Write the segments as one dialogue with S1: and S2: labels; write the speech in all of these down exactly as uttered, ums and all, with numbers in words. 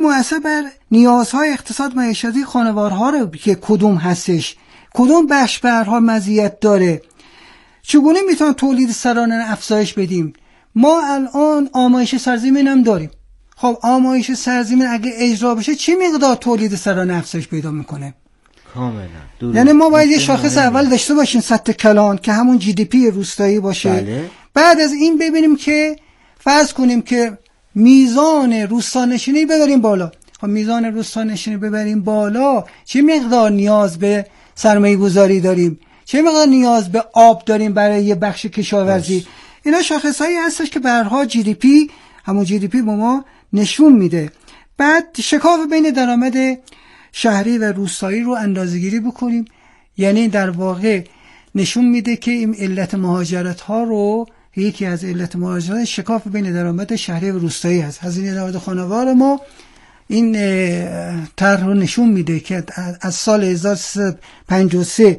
S1: مؤثر بر نیازهای اقتصاد معیشتی خانوارها رو که کدوم هستش، کدوم بخش برها مزیت داره، چگونه میتونن تولید سرانه افزایش بدیم. ما الان آمایش سرزمین هم داریم. خب آمایش سرزمین اگه اجرا بشه چه مقدار تولید سرانه افزایش پیدا میکنه؟
S2: کاملا.
S1: یعنی ما باید یه شاخص اول داشته باشیم سطح کلان که همون جی دی پی روستایی باشه.
S2: بله.
S1: بعد از این ببینیم که فرض کنیم که میزان روستانشینی ببریم بالا. خب میزان روستانشینی ببریم بالا چه مقدار نیاز به سرمایه گذاری داریم، چه مقدار نیاز به آب داریم برای یه بخش کشاورزی. اینا شاخصهایی هستش که برها جی دی پی، همون جی دی پی با ما نشون میده. بعد شکاف بین درآمد شهری و روستایی رو اندازه‌گیری بکنیم، یعنی در واقع نشون میده که این علت مهاجرت ها رو، یکی از علت مهاجرت شکاف بین درآمد شهری و روستایی هست. هزینه درآمد خانوار ما این طرح رو نشون میده که از سال هزار و سیصد و پنجاه و سه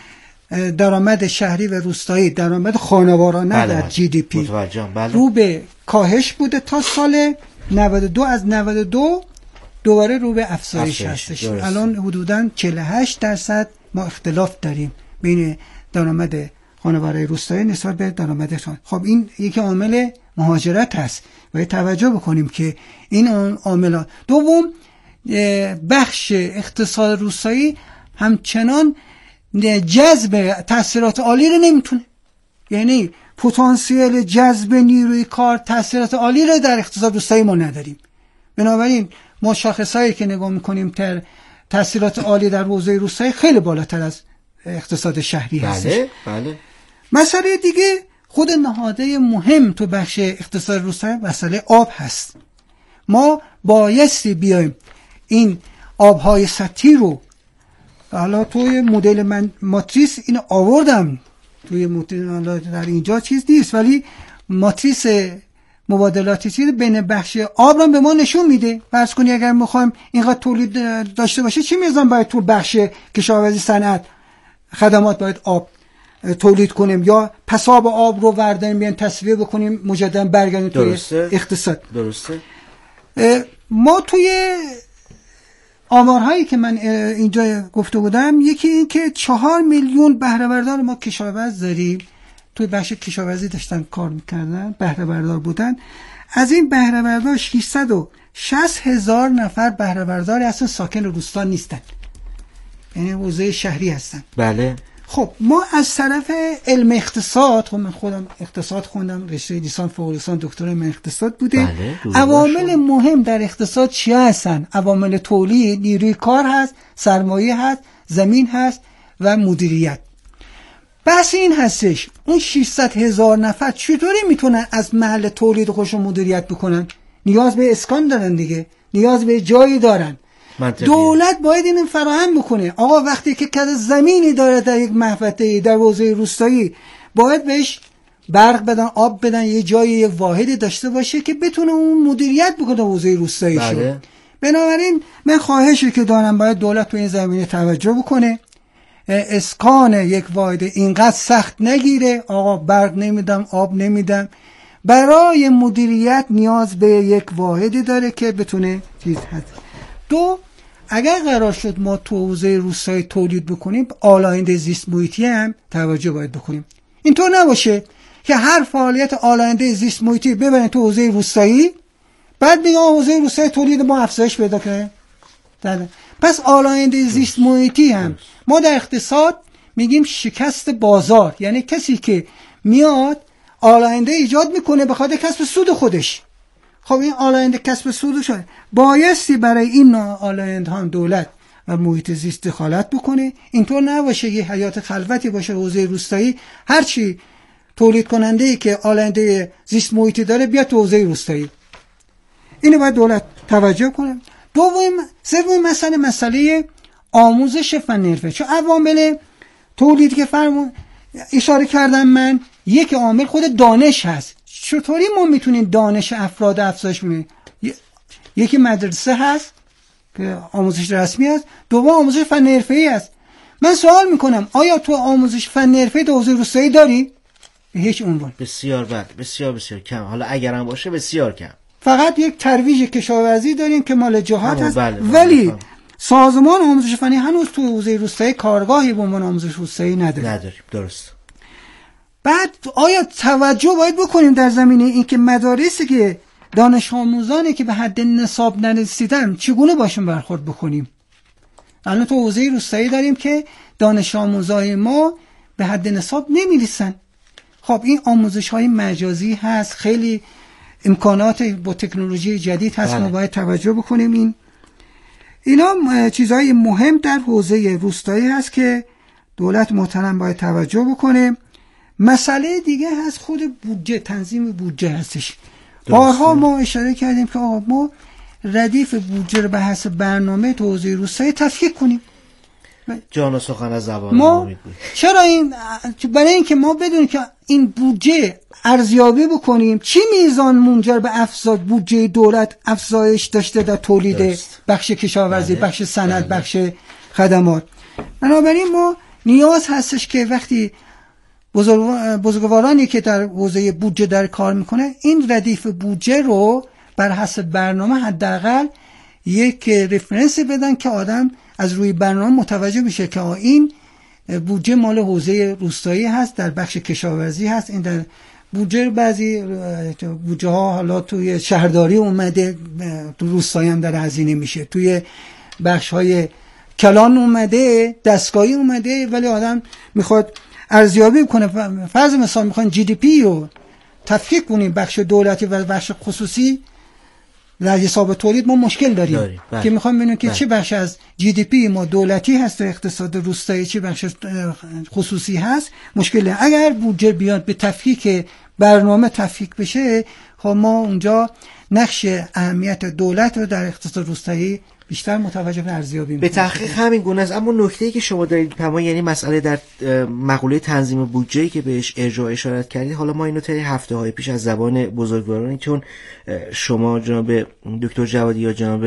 S1: درآمد شهری و روستایی، درآمد خانوارانه
S2: بله
S1: در جی دی پی
S2: بله.
S1: رو به کاهش بوده تا سال نود و دو، از نود و دو دوباره رو به افزایش هستش. الان حدوداً چهل و هشت درصد ما اختلاف داریم بین درآمد خانوارهای روستایی نسبت به درآمدشان. خب این یک عامل مهاجرت هست و توجه بکنیم که این عاملات. دوم، بخش اقتصاد روستایی همچنان جذب تاثیرات عالی رو نمیتونه، یعنی پتانسیل جذب نیروی کار تاثیرات عالی رو در اقتصاد روستایی ما نداریم. بنابراین ما شاخصایی که نگاه میکنیم تر تاثیرات عالی در حوزه روستایی خیلی بالاتر از اقتصاد شهری هستش.
S2: بله بله.
S1: مسئله دیگه خود نهاده مهم تو بخش اقتصاد روستایی مسئله آب هست. ما بایستی بیایم این آبهای سطحی رو، حالا توی مدل من ماتریس اینو آوردم توی مدل، در اینجا چیز نیست ولی ماتریس مبادلاتی چیز بین بخش آب رو به ما نشون میده. فرض کنی اگر میخوایم اینقدر تولید داشته باشه چی میزان باید تو بخش کشاورزی، صنعت، خدمات باید آب تولید کنیم یا پساب آب رو ورداریم بیان تصفیه بکنیم مجددا برگردیم توی اقتصاد.
S2: درسته.
S1: ما توی آمارهایی که من اینجا گفته بودم، یکی این که چهار میلیون بهره بردار ما کشاورز داریم، توی بخش کشاورزی داشتن کار میکردن، بهره بردار بودن. از این بهره بردار ششصد و شصت هزار نفر بهره بردار اصلا ساکن روستا نیستن، یعنی حوزه شهری هستن.
S2: بله.
S1: خب ما از طرف علم اقتصاد، خب من خودم اقتصاد خوندم، رشته لیسانس فوق لیسانس دکترای من اقتصاد بوده.
S2: بله.
S1: عوامل مهم در اقتصاد چیا هستن؟ عوامل تولید، نیروی کار هست، سرمایه هست، زمین هست و مدیریت. بس این هستش اون ششصد هزار نفر چطوری میتونن از محل تولید خودشون مدیریت بکنن؟ نیاز به اسکان دارن دیگه، نیاز به جایی دارن. منطقیه. دولت باید این فراهم بکنه. آقا وقتی که کد زمینی داره در یک محوطه در حوزه روستایی، باید بهش برق بدن، آب بدن، یه جایی یه واحدی داشته باشه که بتونه اون مدیریت بکنه حوزه روستایی شو. بله. بنابراین من خواهشی که دارم باید دولت تو این زمینه توجه بکنه، اسکان یک واحد اینقدر سخت نگیره. آقا برق نمیدم، آب نمیدم، برای مدیریت نیاز به یک واحدی داره که بتونه چیز هست. دو، اگر قرار شد ما تو حوزه روستایی تولید بکنیم، آلاینده زیست محیطی هم توجه باید بکنیم. اینطور نباشه که هر فعالیت آلاینده زیست محیطی ببرین تو حوزه روستایی، بعد میگن حوزه روستایی تولید ما افزایش پیدا کنه. پس آلاینده زیست محیطی هم ما در اقتصاد میگیم شکست بازار، یعنی کسی که میاد آلاینده ایجاد میکنه به خاطر کسب سود خودش. خب این آلاینده کسب سود شده، بایستی برای این آلاینده هم دولت و محیط زیست دخالت بکنه. اینطور نباشه یه حیات خلوتی باشه حوزه روستایی، هرچی تولید کننده ای که آلاینده زیست محیطی داره بیاد تو حوزه روستایی. اینو باید دولت توجه کنه. دوم، سوم مسئله مسئله آموزش فن حرفه. چون عوامل تولید که فرمون اشاره کردم من، یک عامل خود دانش هست. چطوری ما میتونیم دانش افراد افزایش بدیم؟ یکی مدرسه هست که آموزش رسمی هست، دوم آموزش فن حرفه‌ای هست. من سوال میکنم آیا تو آموزش فن حرفه‌ای تو حوزه روستایی داری؟ به هیچ عنوان.
S2: بسیار بد، بسیار بسیار کم. حالا اگرم باشه بسیار کم.
S1: فقط یک ترویج کشاورزی داریم که مال جهات هست.
S2: بله بله
S1: ولی
S2: بله.
S1: سازمان آموزش فنی هنوز تو حوزه روستایی کارگاهی به عنوان آموزش روستایی نداریم.
S2: نداریم. درست.
S1: بعد آیا توجه باید بکنیم در زمینه اینکه مدارسی که دانش آموزانی که به حد نصاب نرسیدن چگونه باشون برخورد بکنیم؟ الان تو حوزه روستایی داریم که دانش آموزای ما به حد نصاب نمیرسن. خب این آموزش های مجازی هست، خیلی امکانات با تکنولوژی جدید هست، ما باید توجه بکنیم. این اینا چیزهای مهم در حوزه روستایی هست که دولت محترم باید توجه بکنه. مسئله دیگه هست خود بودجه، تنظیم بودجه هستش. بارها ما اشاره کردیم که آقا ما ردیف بودجه رو به حسب برنامه تو حوزه روستایی تفکیک کنیم.
S2: جان و سخن از زبان
S1: ما چرا این برای اینکه ما بدونیم که این بودجه ارزیابی بکنیم چی میزان منجر به افزایش بودجه دولت افزایش داشته در تولید درست. بخش کشاورزی، بله. بخش صنعت، بله. بخش خدمات. بنابراین ما نیاز هستش که وقتی بزرگ... بزرگوارانی که در حوزه بودجه در کار میکنه این ردیف بودجه رو بر حسب برنامه حداقل یک رفرنس بدن که آدم از روی برنامه متوجه بشه که این بودجه مال حوزه روستایی هست، در بخش کشاورزی هست، این در بودجه بعضی بودجه ها حالا توی شهرداری اومده، تو روستایی هم در هزینه میشه، توی بخش های کلان اومده، دستگاهی اومده، ولی آدم میخواد ارزیابی کنه. فرض مثال میخواین جی دی پی رو تفکیک کنیم بخش دولتی و بخش خصوصی، در حساب تولید ما مشکل داریم, داریم. که میخوام ببینیم که چه بخش از جی دی پی ما دولتی هست و اقتصاد روستایی چه بخش خصوصی هست، مشکله. اگر بودجه بیاد به تفکیک برنامه تفکیک بشه، خب ما اونجا نقش اهمیت دولت رو در اقتصاد روستایی بیشتر متوجه به ارزیابی
S2: به تحقیق همین گونه است. اما نکته‌ای که شما دارید پما، یعنی مسئله در مقوله تنظیم بودجه‌ای که بهش ارجاع اشارت کردید، حالا ما اینو طی هفته‌های پیش از زبان بزرگوارانی، چون شما جناب دکتر جوادی یا جناب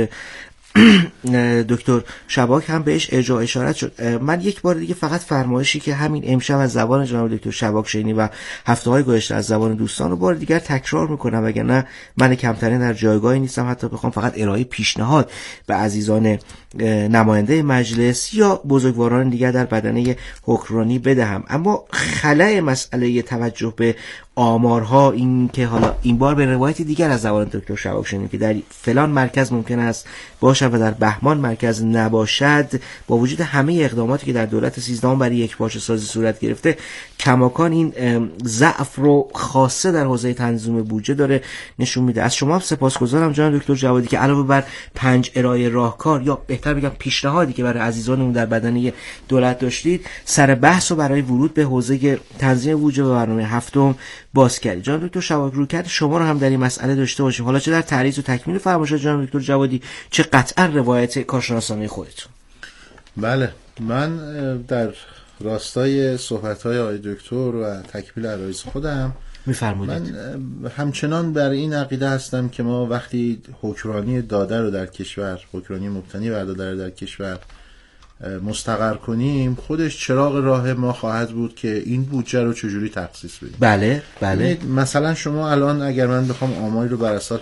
S2: دکتر شباک هم بهش ارجاع اشارت شد، من یک بار دیگه فقط فرمایشی که همین امشب از زبان جناب دکتر شباک شنی و هفته‌های گذشته از زبان دوستان رو بار دیگر تکرار میکنم، وگرنه من کمترین در جایگاهی نیستم حتی بخوام فقط ارائه پیشنهاد به عزیزان نماینده مجلس یا بزرگواران دیگر در بدنه حکمرانی بدهم. اما خلأ مسئله توجه به آمارها این که حالا این بار به روایت دیگر از زبان دکتر شباک شنیدیم که در فلان مرکز ممکن است باشد و در بهمان مرکز نباشد، با وجود همه اقداماتی که در دولت سیزدهم برای یک پارچه سازی صورت گرفته، کماکان این ضعف رو خاصه در حوزه تنظیم بودجه داره نشون میده. از شما سپاسگزارم جناب دکتر جوادی که علاوه بر پنج ارائه راهکار یا بهتر بگم پیشنهادی که برای عزیزانمون در بدنه دولت داشتید، سر بحث رو برای ورود به حوزه تنظیم بودجه و برنامه هفتم باز کردید. جناب دکتر شباک، رویکرد شما رو هم در این مسئله داشته باشیم، حالا چه در تعریض و تکمیل فرمایشات جناب دکتر جوادی، چه قطعا روایت کارشناسانه خودتون.
S3: بله، من در راستای صحبت‌های آقای دکتر و تکمیل عرایض خودم
S2: می‌فرمایید.
S3: من همچنان بر این عقیده هستم که ما وقتی حکمرانی داده رو در کشور، حکمرانی مبتنی بر داده رو در کشور مستقر کنیم، خودش چراغ راه ما خواهد بود که این بودجه رو چجوری تخصیص بدیم.
S2: بله بله.
S3: مثلا شما الان اگر من بخوام آماری رو بر اساس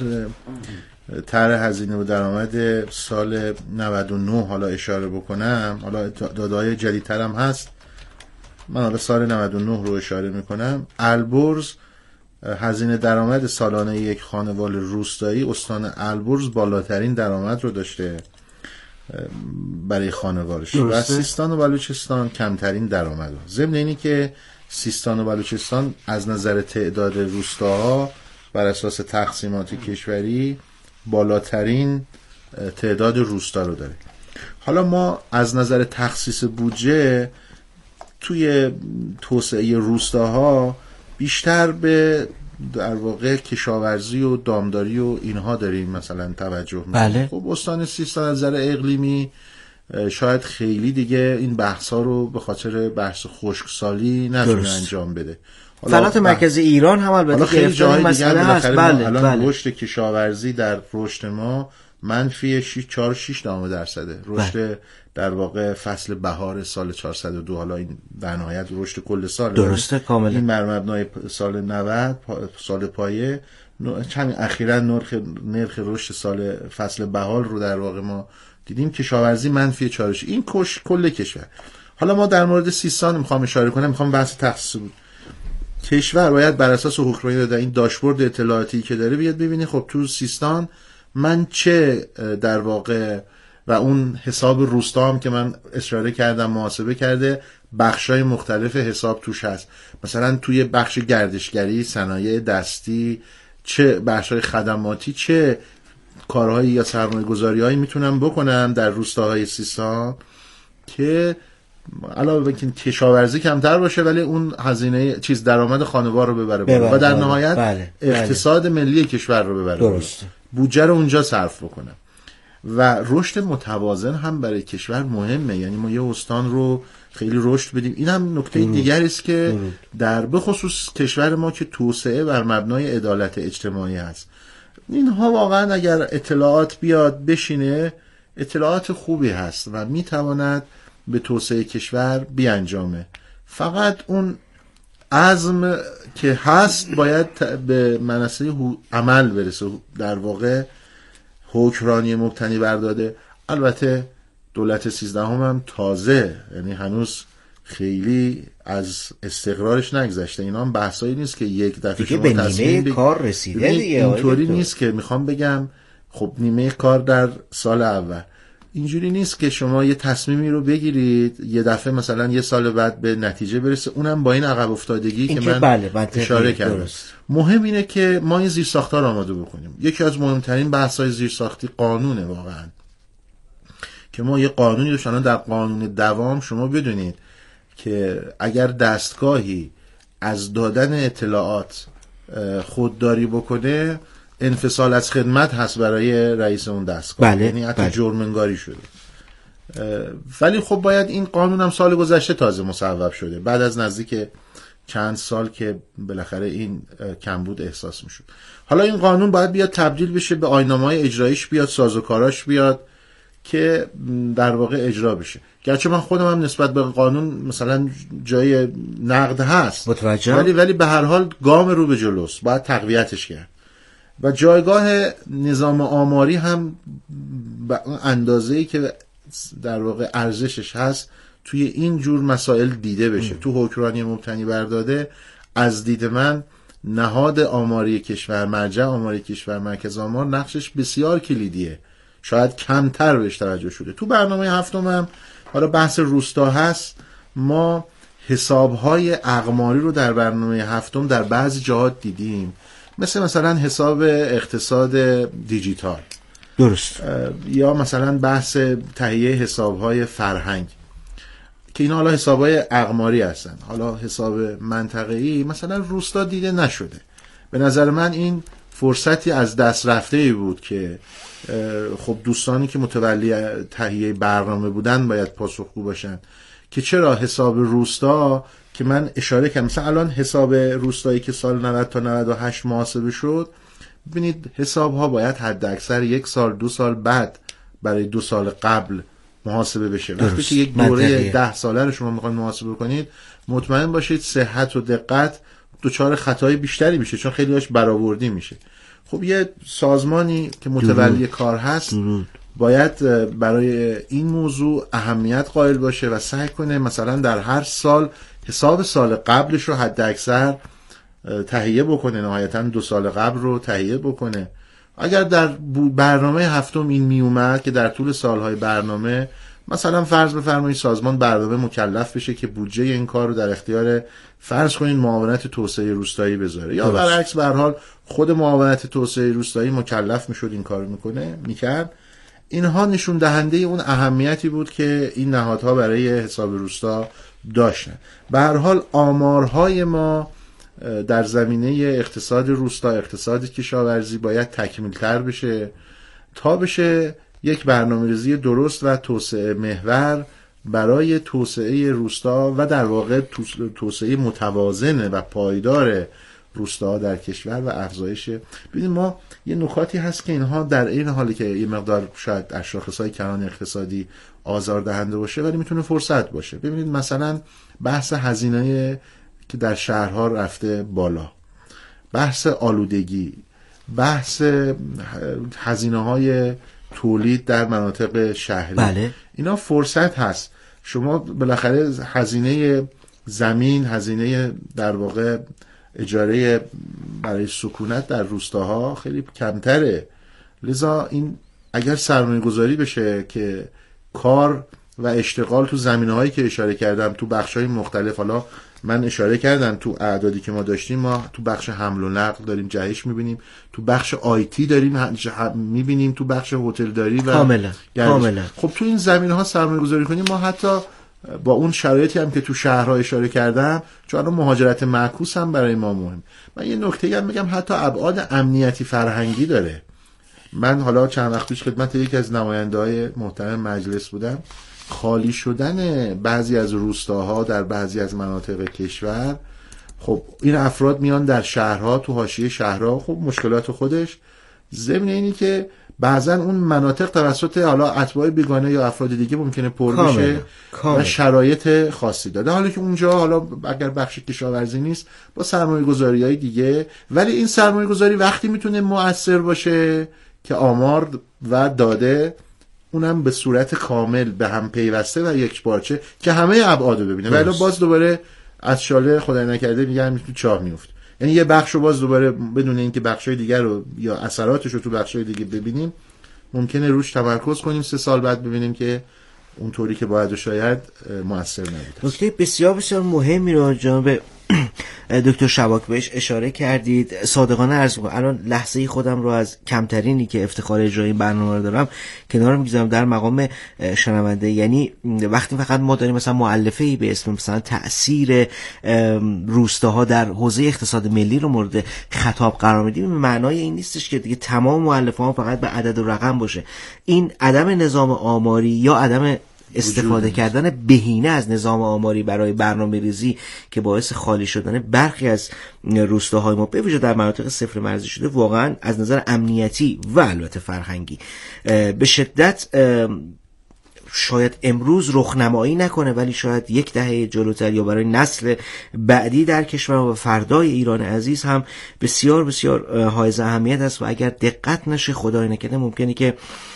S3: طرح هزینه و درآمد سال نود و نه حالا اشاره بکنم، حالا داده‌های جدیدتر هم هست، من حالا سال نود و نه رو اشاره میکنم. البرز هزینه درآمد سالانه یک خانواده روستایی استان البرز بالاترین درآمد رو داشته برای خانوارش و سیستان و بلوچستان کمترین درآمد. ضمن اینی که سیستان و بلوچستان از نظر تعداد روستاها بر اساس تقسیمات کشوری بالاترین تعداد روستا رو داره. حالا ما از نظر تخصیص بودجه توی توسعه روستاها بیشتر به در واقع کشاورزی و دامداری و اینها داریم مثلا توجه می‌کنیم.
S2: بله.
S3: خب استان سیستان از نظر اقلیمی شاید خیلی دیگه این بحث‌ها رو به خاطر بحث خشکسالی نتونه انجام بده.
S2: فلات مرکز ایران هم البته
S3: خیلی جای دیگه هست.
S2: بله
S3: الان
S2: بله.
S3: رشد کشاورزی در رشد ما منفی چهار و شش دهم درصده. رشد در واقع فصل بهار سال چهارصد و دو، حالا این در نهایت رشد کل سال
S2: درسته کاملا.
S3: این بر مبنای سال نود سال پایه چند اخیراً نرخ نرخ رشد سال فصل بهار رو در واقع ما دیدیم کشاورزی منفی چهارش این کش کل کشور. حالا ما در مورد سیستان میخوام اشاره کنم، میخوام بحث تخصیص بود. کشور باید بر اساس حکمرانی داده این داشبورد اطلاعاتی که داره بیاد ببینه خب تو سیستان من چه در واقع و اون حساب روستا هم که من اشاره کردم محاسبه کرده بخشای مختلف حساب توش هست. مثلا توی بخش گردشگری، صنایع دستی، چه بخشای خدماتی، چه کارهایی یا سرمایه گذاری هایی میتونم بکنم در روستاهای سیستان که علاوه بر اینکه کشاورزی کمتر باشه ولی اون هزینه چیز درآمد خانوار رو ببره, ببره و در بله. نهایت بله. اقتصاد بله. ملی کشور رو ببره،
S2: درست.
S3: بودجه رو اونجا صرف بکنم. و رشد متوازن هم برای کشور مهمه، یعنی ما یه استان رو خیلی رشد بدیم. این هم نکته دیگری است که در به خصوص کشور ما که توسعه بر مبنای عدالت اجتماعی هست، اینها واقعا اگر اطلاعات بیاد بشینه اطلاعات خوبی هست و میتواند به توسعه کشور بیانجامه. فقط اون عزم که هست باید به منصه عمل برسه، در واقع حکمرانی مبتنی بر داده. البته دولت سیزدهم هم تازه، یعنی هنوز خیلی از استقرارش نگذشته. اینا هم بحثایی نیست که یک دفعه شما
S2: به نیمه بگ... کار رسیده دیگه.
S3: اینطوری نیست که میخوام بگم خب نیمه کار در سال اول، اینجوری نیست که شما یه تصمیمی رو بگیرید یه دفعه مثلا یه سال بعد به نتیجه برسه، اونم با این عقب افتادگی که من
S2: بله
S3: اشاره کردم. مهم اینه که ما این زیرساخت‌ها رو آماده بکنیم. یکی از مهمترین بحث‌های زیرساختی قانونه واقعا، که ما یه قانونی داشتیم. در قانون دوام شما بدونید که اگر دستگاهی از دادن اطلاعات خودداری بکنه انفصال از خدمت هست برای رئیس اون دستگاه،
S2: بله،
S3: یعنی حتی
S2: بله.
S3: جرم‌انگاری شده. ولی خب باید این قانون هم سال گذشته تازه مصوب شده، بعد از نزدیک چند سال که بالاخره این کمبود احساس میشد. حالا این قانون باید بیاد تبدیل بشه به آیین‌نامه‌های اجراییش بیاد، سازوکاراش بیاد که در واقع اجرا بشه. گرچه من خودم هم نسبت به قانون مثلا جای نقد هست،
S2: متوجه،
S3: ولی ولی به هر حال گام رو به جلوست، باید تقویتش کرد. و جایگاه نظام آماری هم به اندازه‌ای که در واقع ارزشش هست توی این جور مسائل دیده بشه. ام. تو حکمرانی مبتنی بر داده از دید من نهاد آماری کشور، مرجع آماری کشور، مرکز آمار، نقشش بسیار کلیدیه، شاید کمتر بهش توجه شده. تو برنامه هفتم هم حالا بحث روستا هست، ما حسابهای اقماری رو در برنامه هفتم در بعضی جهات دیدیم، مثل مثلا حساب اقتصاد دیجیتال،
S2: درست،
S3: یا مثلا بحث تهیه حسابهای فرهنگ که اینا حالا حسابهای اقماری هستن. حالا حساب منطقه‌ای مثلا روستا دیده نشده. به نظر من این فرصتی از دست رفته بود که خب دوستانی که متولی تهیه برنامه بودن باید پاسخگو باشن که چرا حساب روستا که من اشاره کردم، مثلا الان حساب روستایی که سال نود تا نود و هشت محاسبه شد، ببینید حساب ها باید حد اکثر یک سال دو سال بعد برای دو سال قبل محاسبه بشه. وقتی که یک دوره ده ساله رو شما میخواید محاسبه کنید، مطمئن باشید صحت و دقت دچار خطای بیشتری میشه، چون خیلی هاش برآوردی میشه. خب یه سازمانی که متولی کار هست درود. باید برای این موضوع اهمیت قائل باشه و سعی کنه مثلا در هر سال حساب سال قبلش رو حد اکثر تهیه بکنه، نهایتا دو سال قبل رو تهیه بکنه. اگر در برنامه هفتم این می اومد که در طول سالهای برنامه مثلا فرض بفرمایید سازمان برنامه مکلف بشه که بودجه این کار رو در اختیار فرض کنین معاونت توسعه روستایی بذاره، یا برعکس به هر حال خود معاونت توسعه روستایی مکلف میشد این کارو میکنه میکرد، اینها نشون دهنده اون اهمیتی بود که این نهادها برای حساب روستا داشتن. به هر حال آمارهای ما در زمینه اقتصاد روستا، اقتصاد کشاورزی باید تکمیل‌تر بشه تا بشه یک برنامه‌ریزی درست و توسعه محور برای توسعه روستا و در واقع توسعه متوازن و پایدار روستا در کشور و افزایش. ببینید ما یه نکاتی هست که اینها در این حالی که یه مقدار شاید از شاخص‌های کلان اقتصادی آزاردهنده باشه ولی میتونه فرصت باشه. ببینید مثلا بحث هزینه که در شهرها رفته بالا، بحث آلودگی، بحث هزینه های تولید در مناطق شهری.
S2: بله.
S3: اینا فرصت هست. شما بالاخره هزینه زمین، هزینه در واقع اجاره برای سکونت در روستاها خیلی کمتره. لذا این اگر سرمایه گذاری بشه که کار و اشتغال تو زمینه‌هایی که اشاره کردم تو بخش‌های مختلف، حالا من اشاره کردم تو اعدادی که ما داشتیم، ما تو بخش حمل و نقل داریم جهش می‌بینیم، تو بخش آیتی داریم می‌بینیم، تو بخش هتلداری و
S2: کاملا کاملا.
S3: خب تو این زمینه‌ها سرمایه گذاری کنیم ما حتی با اون شرایطی هم که تو شهرها اشاره کردم، چون الان مهاجرت معکوس هم برای ما مهم. من یه نکته هم میگم، حتی ابعاد امنیتی فرهنگی داره. من حالا چند وقت پیش خدمت یکی از نماینده‌های محترم مجلس بودم. خالی شدن بعضی از روستاها در بعضی از مناطق کشور، خب این افراد میان در شهرها، تو حاشیه شهرها، خب مشکلات خودش، ضمن اینی که بعضا اون مناطق توسط حالا اتباع بیگانه یا افراد دیگه ممکنه پر بشه و شرایط خاصی داده، حالا که اونجا حالا اگر بخش کشاورزی نیست با سرمایه گذاری های دیگه، ولی این سرمایه گذاری وقتی میتونه مؤثر باشه که آمار و داده اونم به صورت کامل به هم پیوسته و یک پارچه که همه ابعادو ببینه، ولی باز دوباره از شاله خدای نکرده میگم تو چاه میفته. یعنی یه بخش رو باز دوباره بدون اینکه بخشای دیگر رو یا اثراتش رو تو بخشای دیگه ببینیم ممکنه روش تمرکز کنیم، سه سال بعد ببینیم که اونطوری که باید و شاید مؤثر نبود.
S2: نکته بسیار بسیار مهمی رو جناب دکتر شباک بهش اشاره کردید. صادقانه عرض می‌کنم الان لحظه خودم رو از کمترینی که افتخار اجرای این برنامه رو دارم کنار می‌گذارم در مقام شنونده. یعنی وقتی فقط ما داریم مثلا مؤلفه‌ای به اسم مثلا تأثیر روستاها در حوزه اقتصاد ملی رو مورد خطاب قرار میدیم، معنای این نیستش که دیگه تمام مؤلفه‌ها فقط به عدد و رقم باشه. این عدم نظام آماری یا عدم استفاده کردن بهینه از نظام آماری برای برنامه ریزی که باعث خالی شدن برخی از روستاهای ما به ویژه در مناطق صفر مرزی شده، واقعا از نظر امنیتی و البته فرهنگی به شدت شاید امروز رخنمایی نکنه، ولی شاید یک دهه جلوتر یا برای نسل بعدی در کشور و فردای ایران عزیز هم بسیار بسیار حائز اهمیت است و اگر دقت نشه خدای نکرده ممکنه که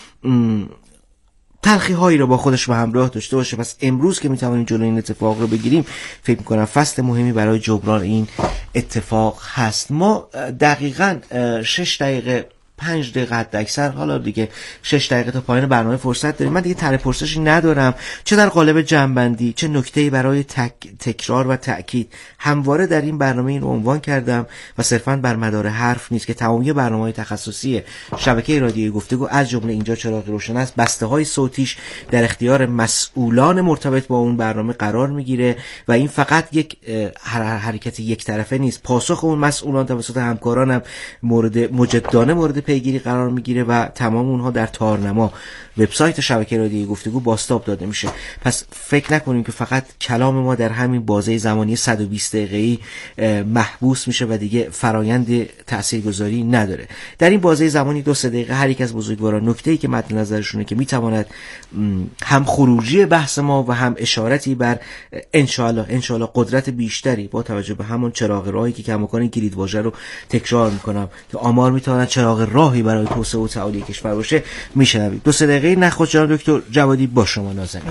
S2: تلخی هایی رو با خودش به همراه داشته باشه. پس امروز که میتوانیم جلوی این اتفاق رو بگیریم، فکر میکنم فصل مهمی برای جبران این اتفاق هست. ما دقیقاً شش دقیقه پنج دقیقه حد اکثر، حالا دیگه شش دقیقه تا پایان برنامه فرصت داریم. من دیگه طرح پرسشی ندارم، چه در قالب جنبندی چه نکته‌ای برای تک... تکرار و تأکید. همواره در این برنامه این رو عنوان کردم و صرفاً بر مدار حرف نیست که تمامی برنامه‌های تخصصی شبکه رادیویی گفتگو از جمله اینجا چراغ روشن است، بسته‌های صوتیش در اختیار مسئولان مرتبط با اون برنامه قرار میگیره و این فقط یک حرکت یک طرفه نیست. پاسخ اون مسئولان توسط همکارانم مورد مجدانه مورد پیگیری قرار میگیره و تمام اونها در تارنما وبسایت شبکه رادیویی گفتگو بازتاب داده میشه. پس فکر نکنیم که فقط کلام ما در همین بازه زمانی صد و بیست دقیقه‌ای محبوس میشه و دیگه فرایند تاثیرگذاری نداره. در این بازه زمانی دو سه دقیقه هر یک از بزرگواران نکته‌ای که مد نظرشونه که میتواند هم خروجی بحث ما و هم اشارتی بر انشاءالله انشاءالله قدرت بیشتری با توجه به همون چراغ راهی که کماکان کلید واژه رو تکرار میکنم که آمار میتواند چراغ راهی برای توسعه و تعالی کشور باشه میشنوید. دو سه دقیقه نخست جناب دکتر جوادی با شما نازنین.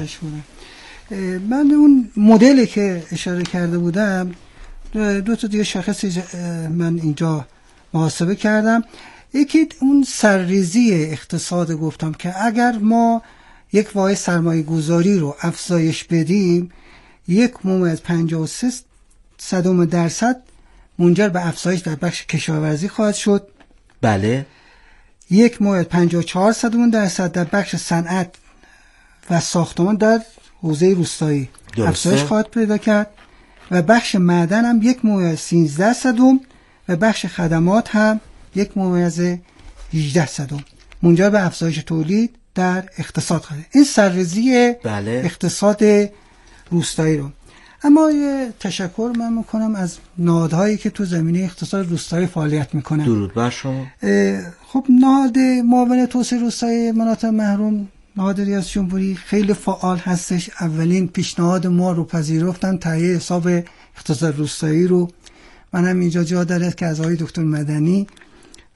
S1: من اون مدلی که اشاره کرده بودم دو تا دیگه شاخص من اینجا محاسبه کردم. یکی اون سرریزی اقتصاد گفتم که اگر ما یک واحد سرمایه گذاری رو افزایش بدیم یک ممیز پنجاه و سه صدم درصد منجر به افزایش در بخش کشاورزی خواهد شد.
S2: بله.
S1: یک ممیز پنجاه و چهار صدم درصد در بخش صنعت و ساختمان در حوزه روستایی افزایش خواهد پیدا کرد و بخش معدن هم یک ممیز سیزده صدم و بخش خدمات هم یک ممیز هجده صدم منجر به افزایش تولید در اقتصاد خواهد. این سرریزی
S2: بله.
S1: اقتصاد روستایی رو. اما یه تشکر من میکنم از نهادهایی که تو زمینه اقتصاد روستایی فعالیت میکنن.
S2: درود بر شما.
S1: خب نهاد معاون توسعه روستایی مناطق محروم، نهاد ریاست جمهوری خیلی فعال هستش. اولین پیشنهاد ما رو پذیرفتن، تهیه حساب اقتصاد روستایی رو. من هم اینجا جا داره که از آقای دکتر مدنی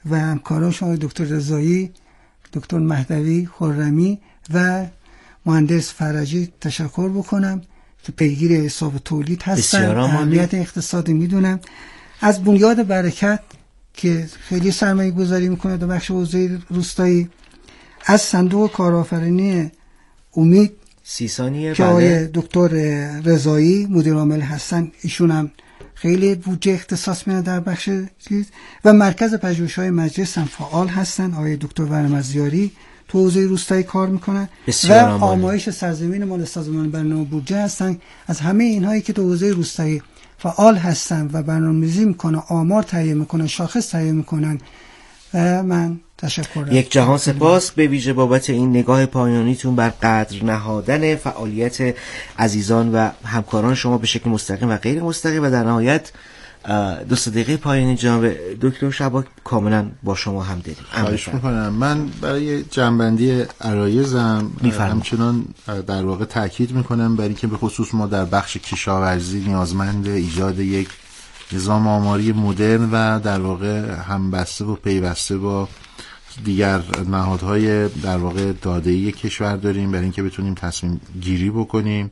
S1: و همکارانش آقای دکتر رضایی، دکتر مهدوی، خرمی و مهندس فرجی تشکر بکنم که پیگیر حساب تولید هستن، اهمیت اقتصادی میدونم. از بنیاد برکت که خیلی سرمایه گذاری میکنه در بخش حوزه روستایی، از صندوق کارآفرینی امید
S2: سی ثانیه
S1: که آقای دکتر رضایی مدیر عامل هستن، ایشون هم خیلی بودجه اختصاص میدن در بخش چیز، و مرکز پژوهش‌های مجلس هم فعال هستن، آقای دکتر ورمزیاری تو حوزه روستایی کار میکنن و آمایش سرزمین مال سازمان برنامه بودجه هستن. از همه اینهایی که تو حوزه روستایی فعال هستن و برنامه‌ریزی میکنن، آمار تهیه میکنن، شاخص تهیه میکنن و من تشکر.
S2: یک جهان سپاس به ویژه بابت این نگاه پایانیتون بر قدر نهادن فعالیت عزیزان و همکاران شما به شکل مستقیم و غیر مستقیم. و در نهایت دو سه دقیقه پایانی جناب دکتر شباک کاملا با شما هم داریم.
S3: خواهش میکنم. من برای جنبندی عرایزم همچنان در واقع تاکید میکنم برای اینکه به خصوص ما در بخش کشاورزی نیازمند ایجاد یک نظام آماری مدرن و در واقع همبسته و پیوسته با دیگر نهادهای در واقع داده‌ای کشور داریم برای اینکه بتونیم تصمیم گیری بکنیم.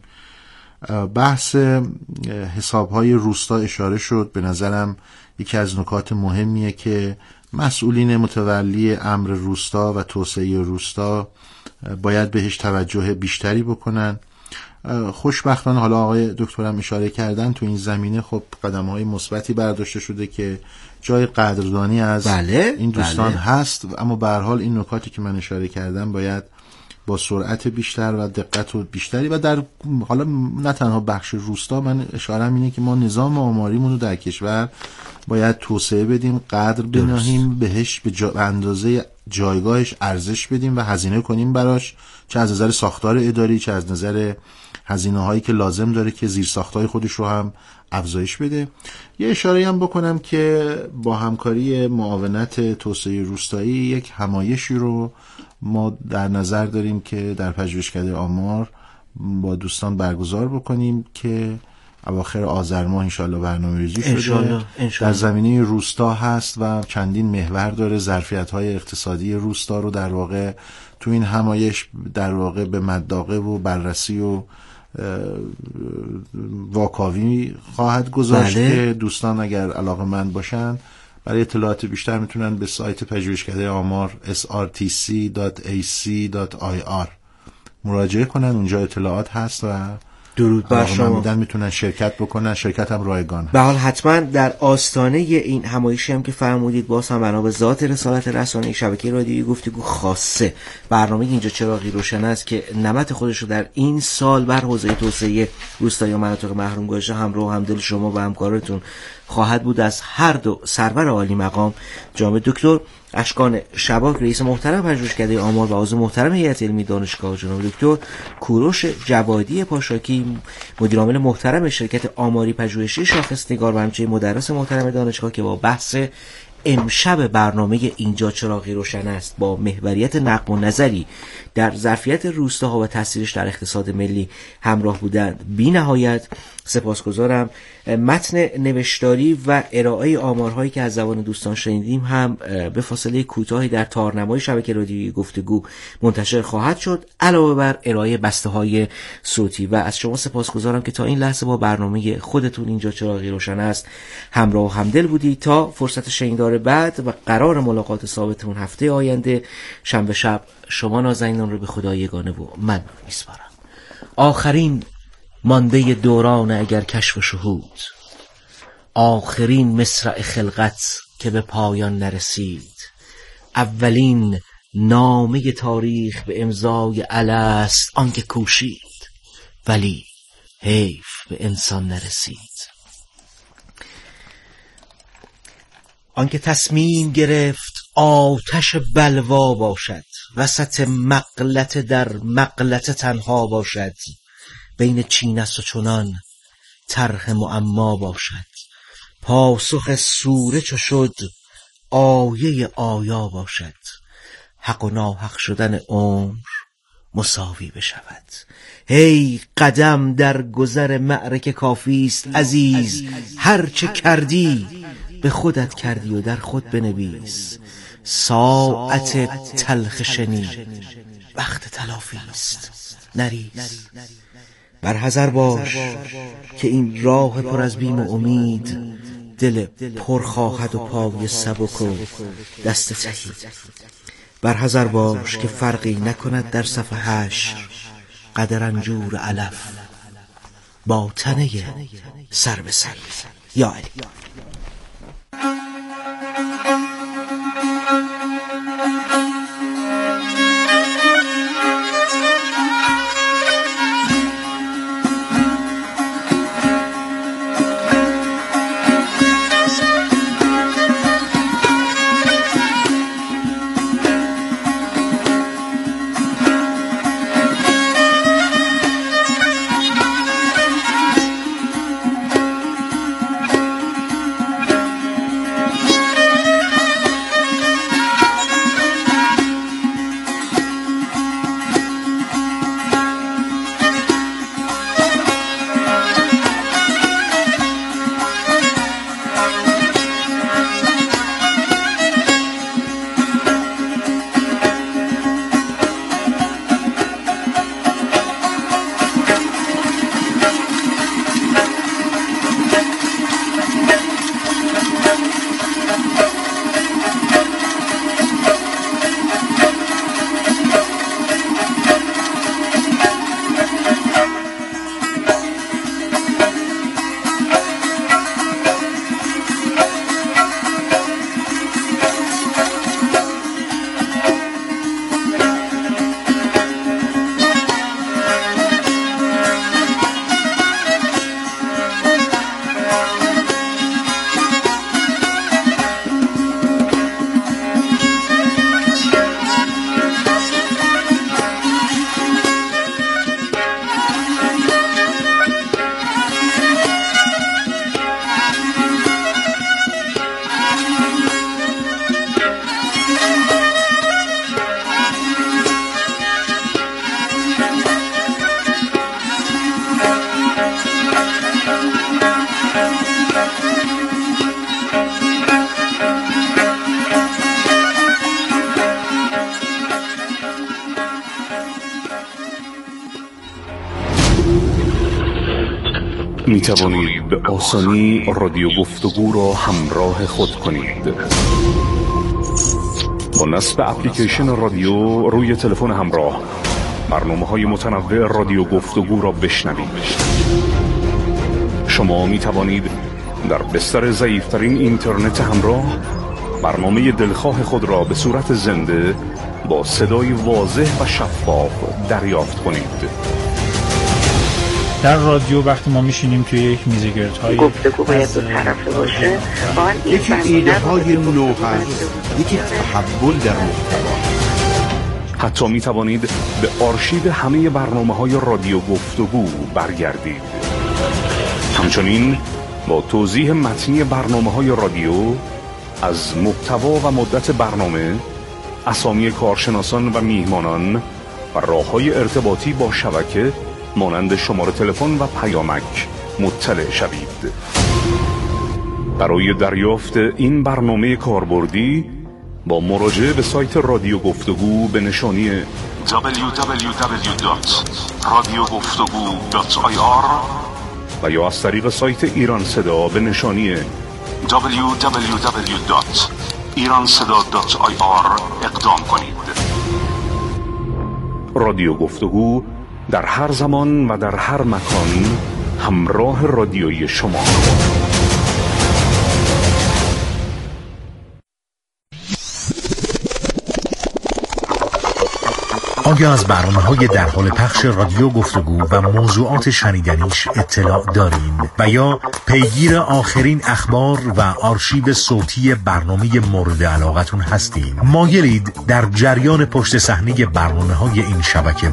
S3: بحث حسابهای روستا اشاره شد، به نظرم یکی از نکات مهمیه که مسئولین متولی امر روستا و توسعه روستا باید بهش توجه بیشتری بکنن. خوشبختانه حالا آقای دکترم اشاره کردن تو این زمینه خب قدم‌های مثبتی برداشته شده که جای قدردانی از
S2: بله،
S3: این دوستان
S2: بله.
S3: هست، اما به هر حال این نکاتی که من اشاره کردم باید با سرعت بیشتر و دقت و بیشتری و در حالا نه تنها بخش روستا، من اشاره‌ام اینه که ما نظام آماریمون رو در کشور باید توسعه بدیم، قدر بنهیم بهش، به جا... اندازه جایگاهش ارزش بدیم و هزینه کنیم براش، چه از نظر ساختار اداری چه از نظر هزینه هایی که لازم داره که زیر ساختای خودش رو هم افزایش بده. یه اشاره هم بکنم که با همکاری معاونت توسعه روستایی یک همایشی رو ما در نظر داریم که در پژوهشکده آمار با دوستان برگزار بکنیم که اواخر آذر ماه انشالله برنامه‌ریزی شده
S2: انشالله. انشالله.
S3: در زمینه روستا هست و چندین محور داره. ظرفیت‌های اقتصادی روستا رو در واقع تو این همایش در واقع به مداقه و بررسی و واکاوی خواهد گذاشت. بله. که دوستان اگر علاقه‌مند باشن برای اطلاعات بیشتر میتونن به سایت پژوهشکده آمار اس آر تی سی دات ای سی دات آی آر مراجعه کنن، اونجا اطلاعات هست و
S2: درود بر شما
S3: میتونن شرکت بکنن. شرکت هم رایگان هست.
S2: به حال حتما در آستانه این همایشی هم که فرمودید باز هم بنا به ذات رسالت رسانه‌ای شبکه رادیویی گفتگو خاصه برنامه اینجا چراغی روشن است که نمط خودش رو در این سال بر حوزه توسعه روستایی و مناطق محروم گذاشته. همراه و همدل شما و همکارتون خواهد بود از هر دو سرور عالی مقام جناب دکتر اشکان شباک رئیس محترم پژوهشکده آمار و عضو محترم هیئت علمی دانشگاه، جناب دکتر کوروش جوادی پاشاکی مدیر عامل محترم شرکت آماری پژوهشی شاخص‌نگار و همچنین مدرس محترم دانشگاه که با بحث امشب برنامه اینجا چراغی روشن است با محوریت نقد و نظری در ظرفیت روستاها و تاثیرش در اقتصاد ملی همراه بودند. بی نهایت سپاسگزارم. متن نوشتاری و ارائه آمارهایی که از زبان دوستان شنیدیم هم به فاصله کوتاهی در تارنمای شبکه رادیویی گفتگو منتشر خواهد شد، علاوه بر ارائه بسته‌های صوتی. و از شما سپاسگزارم که تا این لحظه با برنامه خودتون اینجا چراغی روشن است همراه و همدل بودید. تا فرصت شنیدار بعد و قرار ملاقات ثابتمون هفته آینده شنبه شب، شما نازنینان رو به خدا یگانه و من میسپارم. آخرین مانده دوران اگر کشف و شهود، آخرین مصرع خلقت که به پایان نرسید، اولین نامه تاریخ به امضای الست آنکه کوشید ولی حیف به انسان نرسید، آنکه تصمیم گرفت آتش بلوا باشد، وسط مغلطه در مغلطه تنها باشد، بین چین است و چنان طرح معما باشد، پاسخ سوره چو شد آیه آیا باشد، حق و ناحق شدن عمر مساوی بشود. هی قدم در گذر معرکه کافی است عزیز، هر چه کردی به خودت کردی و در خود بنویس. ساعت تلخ شنی وقت تلافی است، نریز. بر حذر باش که این راه پر از بیم و امید دل پر خواهد و پای سبک و دست تهی. بر حذر باش که فرقی نکند در صف حشر قدر انجور علف با تنه سر به سر. یا علی.
S4: می توانید به آسانی رادیو گفتگو را همراه خود کنید. با نصب اپلیکیشن رادیو روی تلفن همراه برنامه‌های متنوع رادیو گفتگو را بشنوید. شما می توانید در بستر ضعیف‌ترین اینترنت همراه برنامه دلخواه خود را به صورت زنده با صدای واضح و شفاف دریافت کنید.
S5: در رادیو وقتی ما میشینیم توی یک میزگردهای
S6: گفتگو باید دو طرفه باشه،
S7: یکی ایده های نو هست، یکی تحول در محتوا.
S4: حتی می توانید به آرشیو همه برنامه های رادیو گفتگو برگردید. همچنین با توضیح متنی برنامه های رادیو از محتوا و مدت برنامه، اسامی کارشناسان و میهمانان و راه‌های ارتباطی با شبکه مانند شماره تلفن و پیامک مطلع شوید. برای دریافت این برنامه کاربردی با مراجعه به سایت رادیو گفتگو به نشانی دبلیو دبلیو دبلیو دات رادیو گفتگو دات آی آر و یا از طریق سایت ایران صدا به نشانی دبلیو دبلیو دبلیو دات ایران صدا دات آی آر اقدام کنید. رادیو گفتگو در هر زمان و در هر مکان همراه رادیویی شما.
S8: آیا از برنامه‌های در حال پخش رادیو گفتگو و موضوعات شنیدنیش اطلاع دارین و یا پیگیر آخرین اخبار و آرشیو صوتی برنامه مورد علاقتون هستین؟ مایلید در جریان پشت صحنه برنامه‌های این شبکه